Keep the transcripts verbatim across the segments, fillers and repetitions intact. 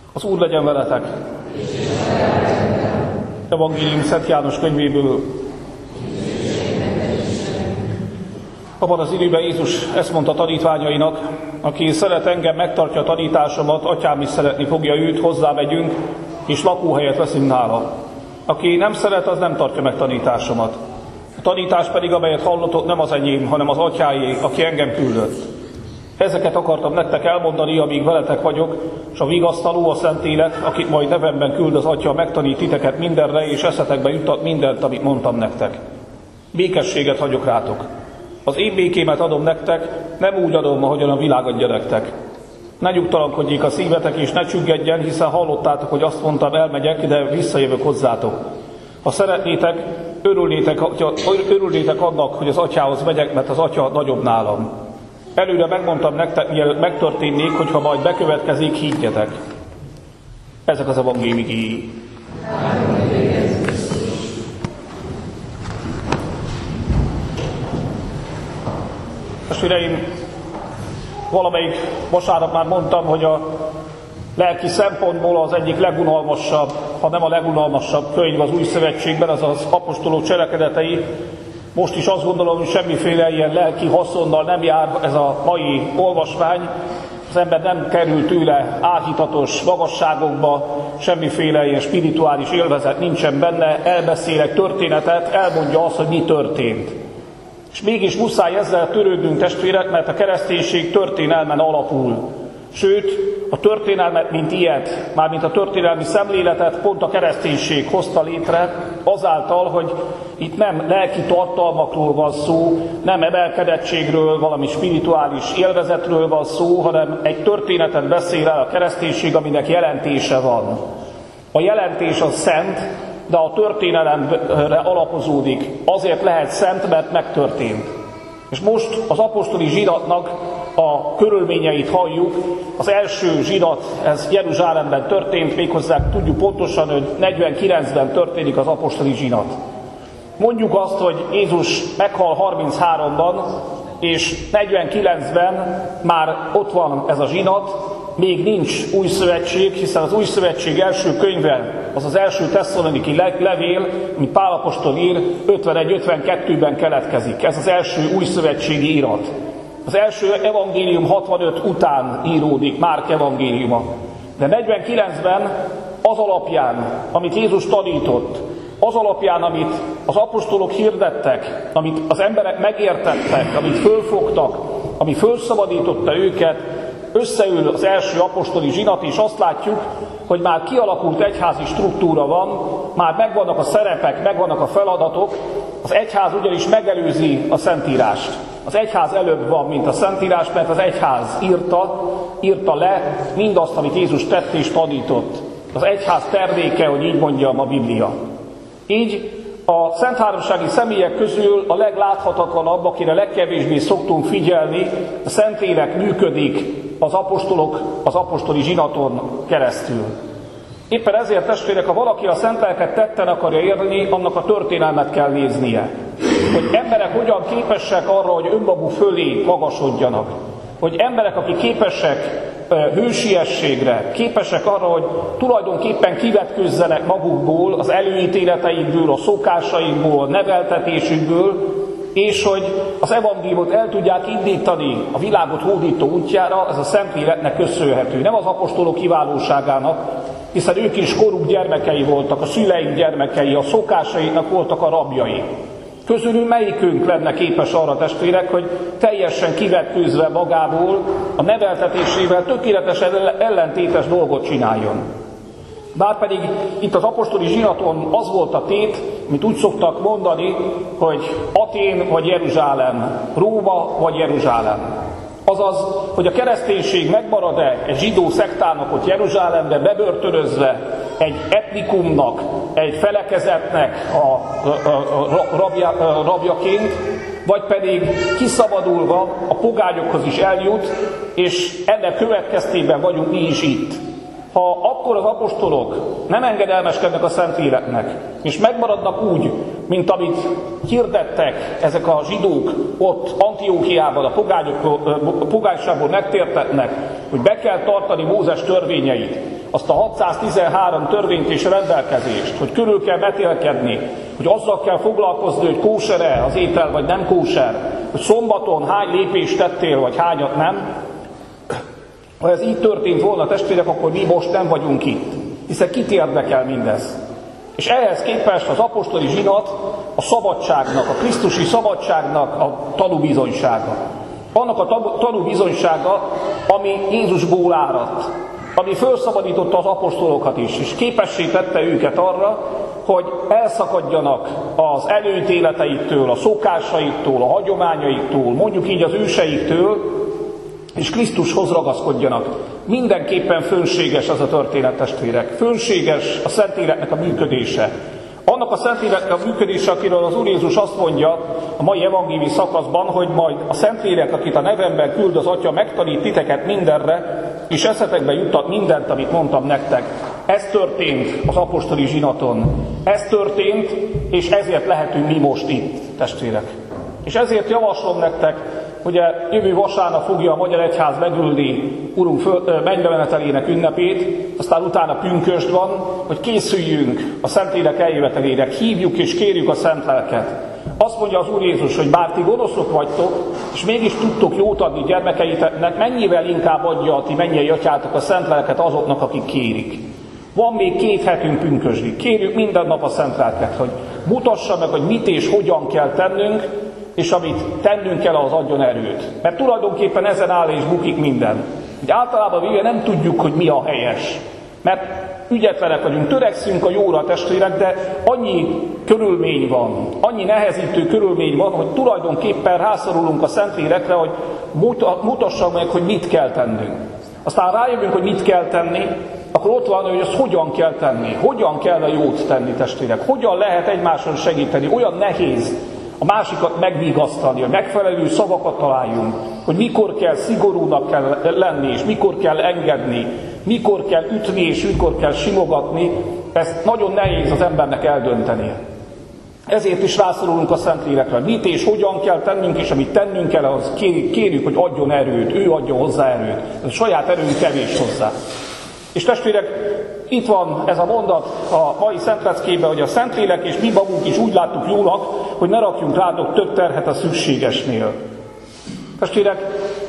Az Úr legyen veletek! Evangélium Szent János könyvéből. Abban az időben Jézus ezt mondta tanítványainak: aki szeret engem, megtartja a tanításomat, atyám is szeretni fogja őt, hozzávegyünk, és lakóhelyet veszünk nála. Aki nem szeret, az nem tartja meg tanításomat. A tanítás pedig, amelyet hallotok, nem az enyém, hanem az atyáé, aki engem küldött. Ezeket akartam nektek elmondani, amíg veletek vagyok, és a vigasztaló, a Szentlélek, akit majd nevemben küld az Atya, megtanít titeket mindenre, és eszetekbe juttat mindent, amit mondtam nektek. Békességet hagyok rátok. Az én békémet adom nektek, nem úgy adom, ahogyan a világ adja nektek. Ne nyugtalankodjék a szívetek, és ne csüggedjen, hiszen hallottátok, hogy azt mondtam, elmegyek, de visszajövök hozzátok. Ha szeretnétek, örülnétek, örülnétek annak, hogy az Atyához megyek, mert az Atya nagyobb nálam. Előre megmondtam nektek, mielőtt megtörténnék, hogyha majd bekövetkezik, higgyetek. Ezek az evangélium igéi. Testvéreim, valamelyik vasárnap már mondtam, hogy a lelki szempontból az egyik legunalmasabb, ha nem a legunalmasabb könyv az Új Szövetségben, az az apostolok cselekedetei. Most is azt gondolom, hogy semmiféle ilyen lelki haszonnal nem jár ez a mai olvasmány. Az ember nem kerül tőle áhítatos magasságokba, semmiféle ilyen spirituális élvezet nincsen benne, elbeszél egy történetet, elmondja azt, hogy mi történt. És mégis muszáj ezzel törődnünk, testvérek, mert a kereszténység történelmen alapul. Sőt, a történelmet, mint ilyet, mármint a történelmi szemléletet pont a kereszténység hozta létre, azáltal, hogy itt nem lelki tartalmakról van szó, nem emelkedettségről, valami spirituális élvezetről van szó, hanem egy történetet beszél el a kereszténység, aminek jelentése van. A jelentés az szent, de a történelemre alapozódik. Azért lehet szent, mert megtörtént. És most az apostoli zsinatnak a körülményeit halljuk. Az első zsinat, ez Jeruzsálemben történt, méghozzá tudjuk pontosan, hogy negyvenkilencben történik az apostoli zsinat. Mondjuk azt, hogy Jézus meghal harmincháromban, és negyvenkilencben már ott van ez a zsinat, még nincs új szövetség, hiszen az új szövetség első könyve, az az első tesszaloniki levél, amit Pál apostol ír, ötvenegy ötvenkettőben keletkezik. Ez az első új szövetségi irat. Az első evangélium hatvanöt után íródik, Márk evangéliuma. De negyvenkilencben az alapján, amit Jézus tanított, az alapján, amit az apostolok hirdettek, amit az emberek megértettek, amit fölfogtak, ami fölszabadította őket, összeül az első apostoli zsinat, és azt látjuk, hogy már kialakult egyházi struktúra van, már megvannak a szerepek, megvannak a feladatok, az egyház ugyanis megelőzi a Szentírást. Az egyház előbb van, mint a Szentírás, mert az egyház írta, írta le mindazt, amit Jézus tett és tanított. Az egyház terméke, hogy így mondjam, a Biblia. Így a szentháromsági személyek közül a legláthatatlanabb, akire legkevésbé szoktunk figyelni, a Szentlélek működik az apostolok, az apostoli zsinaton keresztül. Éppen ezért, testvérek, ha valaki a szent lelket tetten akarja érni, annak a történelmet kell néznie. Hogy emberek hogyan képesek arra, hogy önmaguk fölé magasodjanak. Hogy emberek, akik képesek hősiességre, képesek arra, hogy tulajdonképpen kivetközzenek magukból, az előítéleteikből, a szokásaikból, a neveltetésükből, és hogy az evangéliumot el tudják indítani a világot hódító útjára, ez a Szentléleknek köszönhető. Nem az apostolok kiválóságának, hiszen ők is koruk gyermekei voltak, a szüleik gyermekei, a szokásaiknak voltak a rabjai. Közülünk melyikünk lenne képes arra, testvérek, hogy teljesen kivetkőzve magából, a neveltetésével tökéletesen ellentétes dolgot csináljon. Bárpedig itt az apostoli zsinaton az volt a tét, amit úgy szoktak mondani, hogy Atén vagy Jeruzsálem, Róma vagy Jeruzsálem. Azaz, hogy a kereszténység megmarad-e egy zsidó szektának ott Jeruzsálembe bebörtönözve, egy etnikumnak, egy felekezetnek a, a, a rabja, a rabjaként, vagy pedig kiszabadulva a pogányokhoz is eljut, és ennek következtében vagyunk mi is itt. Ha akkor az apostolok nem engedelmeskednek a Szentléleknek, és megmaradnak úgy, mint amit hirdettek ezek a zsidók ott Antiókiában, a, a pogányságból megtértetnek, hogy be kell tartani Mózes törvényeit, azt a hatszáztizenhárom törvényt és rendelkezést, hogy körül kell metélkedni, hogy azzal kell foglalkozni, hogy kóser-e az étel, vagy nem kóser, hogy szombaton hány lépést tettél, vagy hányat nem. Ha ez így történt volna, testvérek, akkor mi most nem vagyunk itt, hiszen kit érdekel mindez. És ehhez képest az apostoli zsinat a szabadságnak, a krisztusi szabadságnak a tanúbizonysága. Annak a tanúbizonysága, ami Jézusból áradt, ami felszabadította az apostolokat is, és képessé tette őket arra, hogy elszakadjanak az előítéleteiktől, a szokásaiktól, a hagyományaiktól, mondjuk így az őseiktől, és Krisztushoz ragaszkodjanak. Mindenképpen fönséges az a történet, testvérek. Fönséges a Szentléleknek a működése. Annak a Szentléleknek a működése, akiről az Úr Jézus azt mondja a mai evangéliumi szakaszban, hogy majd a Szentlélek, akit a nevemben küld az Atya, megtanít titeket mindenre, és eszetekbe juttat mindent, amit mondtam nektek. Ez történt az apostoli zsinaton. Ez történt, és ezért lehetünk mi most itt, testvérek. És ezért javaslom nektek, ugye jövő vasárnap fogja a Magyar Egyház megülni Urunk mennybemenetelének ünnepét, aztán utána pünkösd van, hogy készüljünk a Szentlélek eljövetelének, hívjuk és kérjük a Szent Lelket. Azt mondja az Úr Jézus, hogy bár ti gonoszok vagytok, és mégis tudtok jót adni gyermekeiteknek, mennyivel inkább adja a ti mennyei atyátok a Szent Lelket azoknak, akik kérik. Van még két hetünk pünkösdig. Kérjük minden nap a Szent Lelket, hogy mutassa meg, hogy mit és hogyan kell tennünk, és amit tennünk kell, az adjon erőt. Mert tulajdonképpen ezen áll és bukik minden. Úgy általában véve nem tudjuk, hogy mi a helyes. Mert ügyetlenek vagyunk, törekszünk a jóra, testvérek, de annyi körülmény van, annyi nehezítő körülmény van, hogy tulajdonképpen rászorulunk a Szentlélekre, hogy mutassa meg, hogy mit kell tennünk. Aztán rájövünk, hogy mit kell tenni, akkor ott van, hogy ezt hogyan kell tenni, hogyan kell a jót tenni, testvérek, hogyan lehet egymáson segíteni, olyan nehéz a másikat megvigasztani, hogy megfelelő szavakat találjunk, hogy mikor kell szigorúnak kell lenni, és mikor kell engedni, mikor kell ütni, és mikor kell simogatni, ezt nagyon nehéz az embernek eldöntenie. Ezért is rászorulunk a Szentlélekre. Mit és hogyan kell tennünk, és amit tennünk kell, az kérjük, hogy adjon erőt, ő adjon hozzá erőt. A saját erőnk kevés hozzá. És testvérek, itt van ez a mondat a mai szentleckében, hogy a Szentlélek és mi magunk is úgy láttuk jónak, hogy ne rakjunk rátok több terhet a szükségesnél. Testvérek,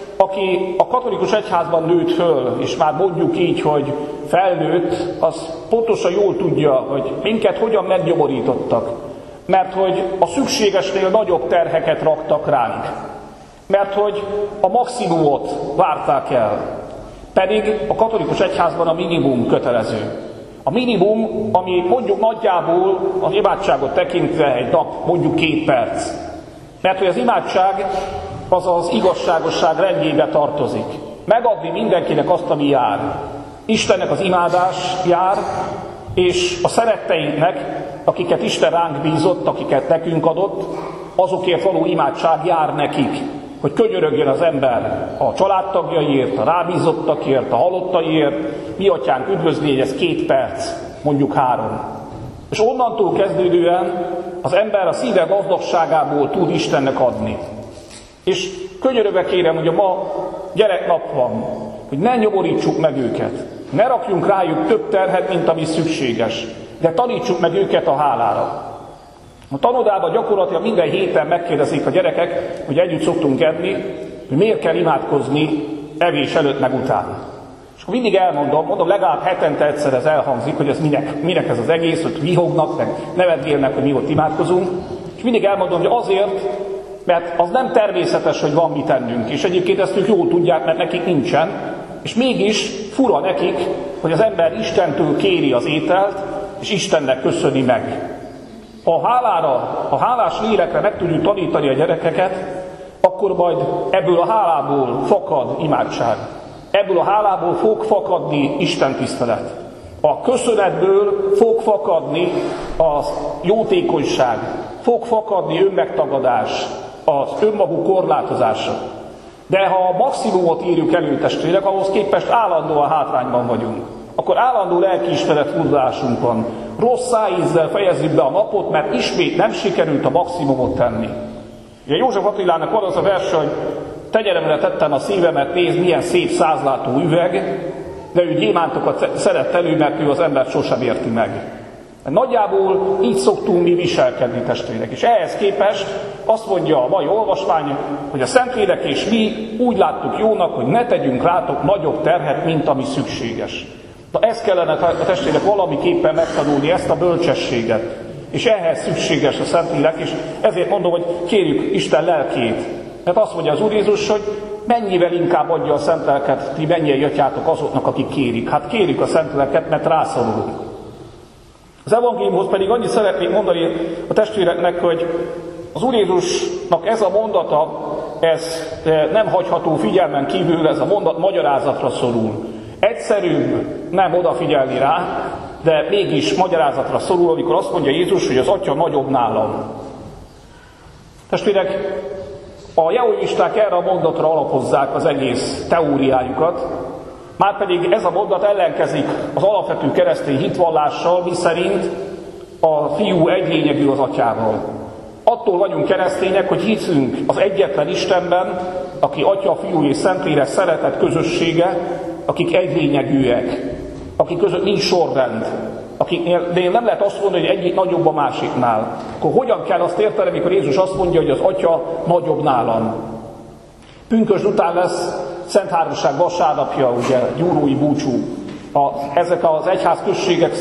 aki a katolikus egyházban nőtt föl, és már mondjuk így, hogy felnőtt, az pontosan jól tudja, hogy minket hogyan megnyomorítottak. Mert hogy a szükségesnél nagyobb terheket raktak ránk. Mert hogy a maximumot várták el. Pedig a katolikus egyházban a minimum kötelező. A minimum, ami mondjuk nagyjából az imádságot tekintve egy nap mondjuk két perc. Mert hogy az imádság az az igazságosság rendjébe tartozik. Megadni mindenkinek azt, ami jár. Istennek az imádás jár, és a szeretteinknek, akiket Isten ránk bízott, akiket nekünk adott, azokért való imádság jár nekik. Hogy könyörögjön az ember a családtagjaiért, a rábízottakért, a halottaiért, mi atyánk üdvözlégy, ez két perc, mondjuk három. És onnantól kezdődően az ember a szíve gazdagságából tud Istennek adni. És könyörögve kérem, hogy a ma gyereknap van, hogy ne nyomorítsuk meg őket, ne rakjunk rájuk több terhet, mint ami szükséges, de tanítsuk meg őket a hálára. A tanodában gyakorlatilag minden héten megkérdezik a gyerekek, hogy együtt szoktunk enni, hogy miért kell imádkozni evés előtt meg után. És akkor mindig elmondom, mondom, legalább hetente egyszer ez elhangzik, hogy ez minek, minek ez az egész, hogy vihognak, meg nevetgélnek, hogy mi ott imádkozunk. És mindig elmondom, hogy azért, mert az nem természetes, hogy van mit tennünk. És egyébként ezt ők jól tudják, mert nekik nincsen. És mégis fura nekik, hogy az ember Istentől kéri az ételt, és Istennek köszöni meg. Ha a hálára, a hálás lélekre meg tudjuk tanítani a gyerekeket, akkor majd ebből a hálából fakad imádság. Ebből a hálából fog fakadni Isten tisztelet. A köszönetből fog fakadni az jótékonyság, fog fakadni önmegtagadás, az önmaguk korlátozása. De ha a maximumot írjuk elő, testvérek, ahhoz képest állandóan hátrányban vagyunk. Akkor állandó lelkiismeret furdalásunk van. Rossz szájízzel fejezzük be a napot, mert ismét nem sikerült a maximumot tenni. Ugye József Attilának van az a vers, hogy tegyeremre tettem a szívemet, nézd, milyen szép százlátó üveg, de ő gyémántokat szedett elő, mert ő az embert sosem érti meg. Nagyjából így szoktunk mi viselkedni, testvérek. És ehhez képest azt mondja a mai olvasmány, hogy a Szentlélek és mi úgy láttuk jónak, hogy ne tegyünk rátok nagyobb terhet, mint ami szükséges. Na ezt kellene a testvérek valamiképpen megtanulni, ezt a bölcsességet. És ehhez szükséges a Szentlélek, és ezért mondom, hogy kérjük Isten lelkét. Mert azt mondja az Úr Jézus, hogy mennyivel inkább adja a Szent Lelket, ti mennyien jöttjátok azoknak, akik kérik. Hát kérjük a Szent Lelket, mert rászorulunk. Az evangéliumhoz pedig annyit szeretnék mondani a testvéreknek, hogy az Úr Jézusnak ez a mondata, ez nem hagyható figyelmen kívül, ez a mondat magyarázatra szorul. Egyszerűbb nem odafigyelni rá, de mégis magyarázatra szorul, amikor azt mondja Jézus, hogy az Atya nagyobb nálam. Testvérek, a jehovisták erre a mondatra alapozzák az egész teóriájukat, márpedig ez a mondat ellenkezik az alapvető keresztény hitvallással, miszerint a fiú egylényegű az atyával. Attól vagyunk keresztények, hogy hiszünk az egyetlen Istenben, aki Atya, Fiú és Szentlélek szeretet közössége, akik egylényegűek, akik között nincs sorrend, akiknél nem lehet azt mondani, hogy egyik nagyobb a másiknál. Akkor hogyan kell azt érteni, amikor Jézus azt mondja, hogy az Atya nagyobb nálam? Pünkösd után lesz Szent Háromság vasárnapja, ugye, gyúrói búcsú. A, ezek az egyházközségek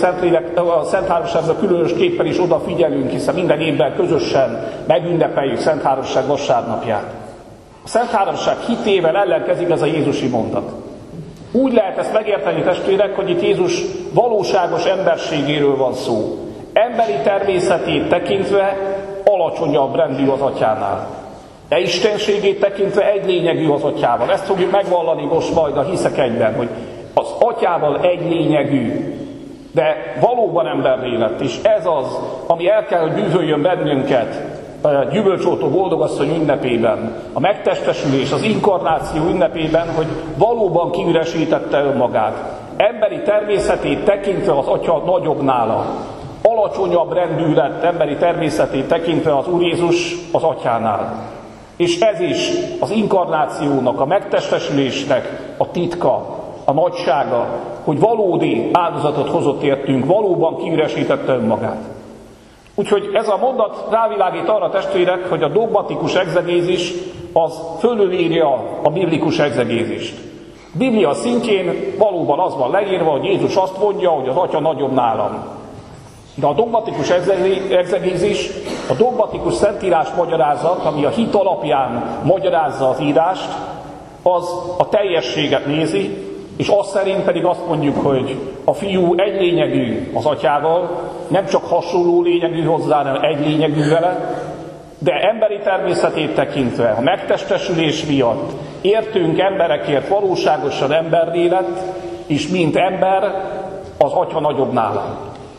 a Szent Háromságra különösképpen is odafigyelünk, hiszen minden évben közösen megünnepeljük Szent Háromság vasárnapját. A Szent Háromság hitével ellenkezik ez a jézusi mondat. Úgy lehet ezt megérteni, testvérek, hogy itt Jézus valóságos emberségéről van szó. Emberi természetét tekintve alacsonyabb rendű az atyánál. De istenségét tekintve egy lényegű az atyával. Ezt fogjuk megvallani most majd a hiszek egyben, hogy az atyával egy lényegű, de valóban emberré lett. És ez az, ami el kell, hogy bűvöljön bennünket a gyümölcsótó boldogasszony ünnepében, a megtestesülés, az inkarnáció ünnepében, hogy valóban kiüresítette önmagát. Emberi természetét tekintve az Atya nagyobb nála. Alacsonyabb rendű lett emberi természetét tekintve az Úr Jézus az Atyánál. És ez is az inkarnációnak, a megtestesülésnek a titka, a nagysága, hogy valódi áldozatot hozott értünk, valóban kiüresítette önmagát. Úgyhogy ez a mondat rávilágít arra, testvérek, hogy a dogmatikus egzegézis az fölülírja a biblikus egzegézist. A Biblia szintjén valóban az van leírva, hogy Jézus azt mondja, hogy az Atya nagyobb nálam. De a dogmatikus egzegézis, a dogmatikus szentírás magyarázat, ami a hit alapján magyarázza az írást, az a teljességet nézi, és azt szerint pedig azt mondjuk, hogy a fiú egy lényegű az atyával, nem csak hasonló lényegű hozzá, hanem egy lényegű vele, de emberi természetét tekintve, a megtestesülés miatt értünk emberekért valóságosan emberré lett, és mint ember az Atya nagyobb nálam.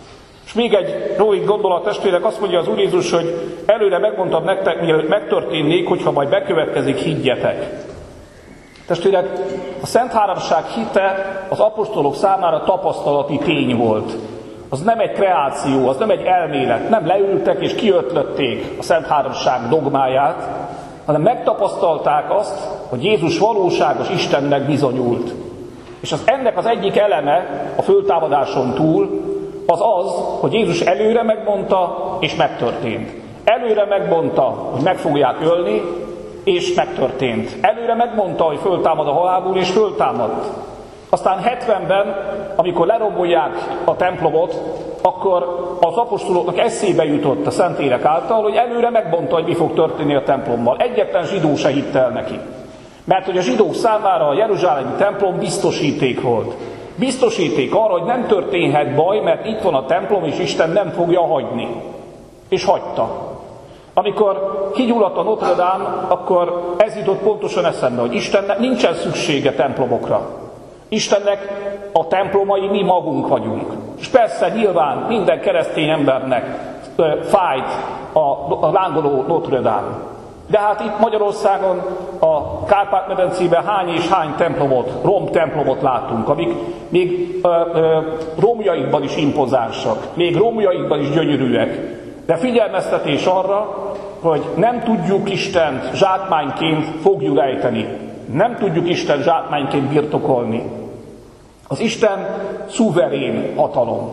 És még egy rövid gondolat, testvérek, azt mondja az Úr Jézus, hogy előre megmondtam nektek, mielőtt megtörténnék, hogyha majd bekövetkezik, higgyetek. Testvérek, a Szent Háromság hite az apostolok számára tapasztalati tény volt. Az nem egy kreáció, az nem egy elmélet, nem leültek és kiötlötték a Szent Háromság dogmáját, hanem megtapasztalták azt, hogy Jézus valóságos Istennek bizonyult. És az ennek az egyik eleme a föltámadáson túl az az, hogy Jézus előre megmondta, és megtörtént. Előre megmondta, hogy meg fogják ölni, és megtörtént. Előre megmondta, hogy föltámad a halálból, és föltámadt. Aztán hetvenben, amikor lerombolják a templomot, akkor az apostoloknak eszébe jutott a Szentlélek által, hogy előre megmondta, hogy mi fog történni a templommal. Egyetlen zsidó se hitt el neki. Mert hogy a zsidók számára a jeruzsálemi templom biztosíték volt. Biztosíték arra, hogy nem történhet baj, mert itt van a templom, és Isten nem fogja hagyni. És hagyta. Amikor kigyulladt a Notre Dame, akkor ez jutott pontosan eszembe, hogy Istennek nincsen szüksége templomokra. Istennek a templomai mi magunk vagyunk. És persze nyilván minden keresztény embernek fájt a, a lángoló Notre Dame. De hát itt Magyarországon, a Kárpát-medencében hány és hány templomot, rom templomot látunk, amik még ö, ö, romjaikban is impozánsak, még romjaikban is gyönyörűek. De figyelmeztetés arra, hogy nem tudjuk Istent zsákmányként foglyul ejteni. Nem tudjuk Istent zsákmányként birtokolni. Az Isten szuverén hatalom.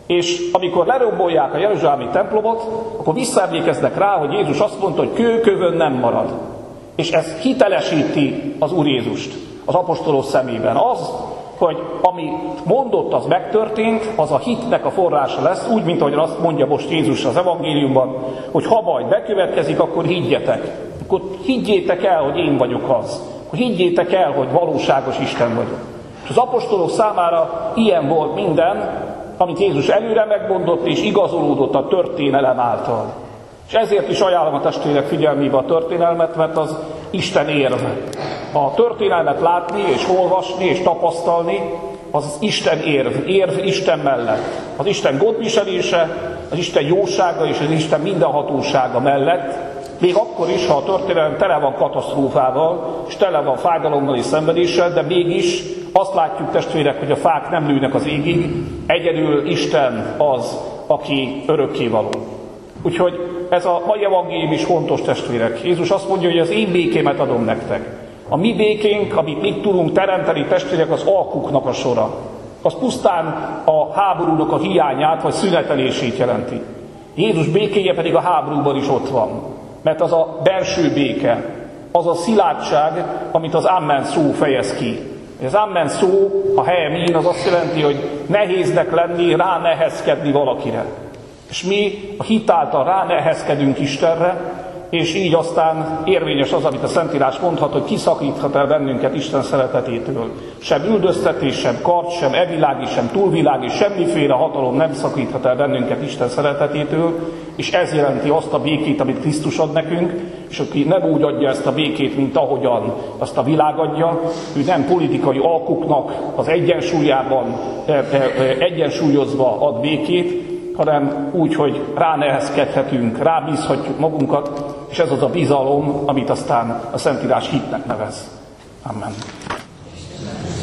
És amikor lerombolják a jeruzsálemi templomot, akkor visszaemlékeznek rá, hogy Jézus azt mondta, hogy kőkövön nem marad. És ez hitelesíti az Úr Jézust az apostolok szemében. Az, hogy amit mondott, az megtörtént, az a hitnek a forrása lesz, úgy, mint ahogy azt mondja most Jézus az evangéliumban, hogy ha majd bekövetkezik, akkor higgyetek. Akkor higgyétek el, hogy én vagyok az. Akkor higgyétek el, hogy valóságos Isten vagyok. És az apostolok számára ilyen volt minden, amit Jézus előre megmondott, és igazolódott a történelem által. És ezért is ajánlom a testvérek figyelmébe a történelmet, mert az Isten érv. A történelmet látni, és olvasni, és tapasztalni, az Isten érv, érv Isten mellett. Az Isten gondviselése, az Isten jósága és az Isten mindenhatósága mellett, még akkor is, ha a történelem tele van katasztrófával, és tele van fájdalommal és szenvedéssel, de mégis azt látjuk, testvérek, hogy a fák nem nőnek az égig, egyedül Isten az, aki örökkévaló. Úgyhogy ez a mai evangélium is fontos, testvérek. Jézus azt mondja, hogy az én békémet adom nektek. A mi békénk, amit mi tudunk teremteni, testvérek, az alkuknak a sora. Az pusztán a háborúnak a hiányát, vagy szünetelését jelenti. Jézus békéje pedig a háborúban is ott van. Mert az a belső béke, az a szilárdság, amit az amen szó fejez ki. Az amen szó, a helyemén, az azt jelenti, hogy nehéznek lenni, ránehezkedni valakire. És mi a hit által ránehezkedünk Istenre, és így aztán érvényes az, amit a Szentírás mondhat, hogy kiszakíthat el bennünket Isten szeretetétől. Sem üldöztetés, sem kard, sem evilági, sem túlvilági, semmiféle hatalom nem szakíthat el bennünket Isten szeretetétől, és ez jelenti azt a békét, amit Krisztus ad nekünk, és aki nem úgy adja ezt a békét, mint ahogyan azt a világ adja, ő nem politikai alkuknak az egyensúlyában, egyensúlyozva ad békét, hanem úgy, hogy ránehezkedhetünk, rábízhatjuk magunkat, és ez az a bizalom, amit aztán a Szentírás hitnek nevez. Amen.